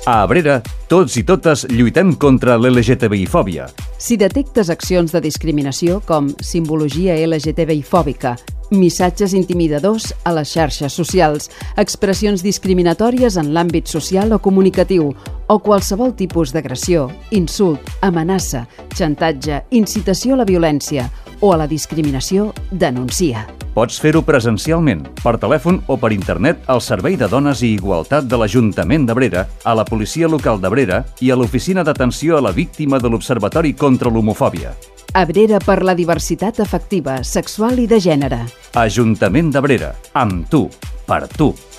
A Abrera, tots i totes lluitem contra l'LGTBI-fòbia. Si detectes accions de discriminació com simbologia LGTBI-fòbica, missatges intimidadors a les xarxes socials, expressions discriminatòries en l'àmbit social o comunicatiu o qualsevol tipus d'agressió, insult, amenaça, xantatge, incitació a la violència o a la discriminació, denuncia. Pots fer-ho presencialment, per telèfon o per internet al Servei de Dones i Igualtat de l'Ajuntament d'Abrera, a la Policia Local d'Abrera i a l'Oficina d'Atenció a la Víctima de l'Observatori contra l'Homofòbia. Abrera per la diversitat afectiva, sexual i de gènere. Ajuntament d'Abrera, amb tu, per tu.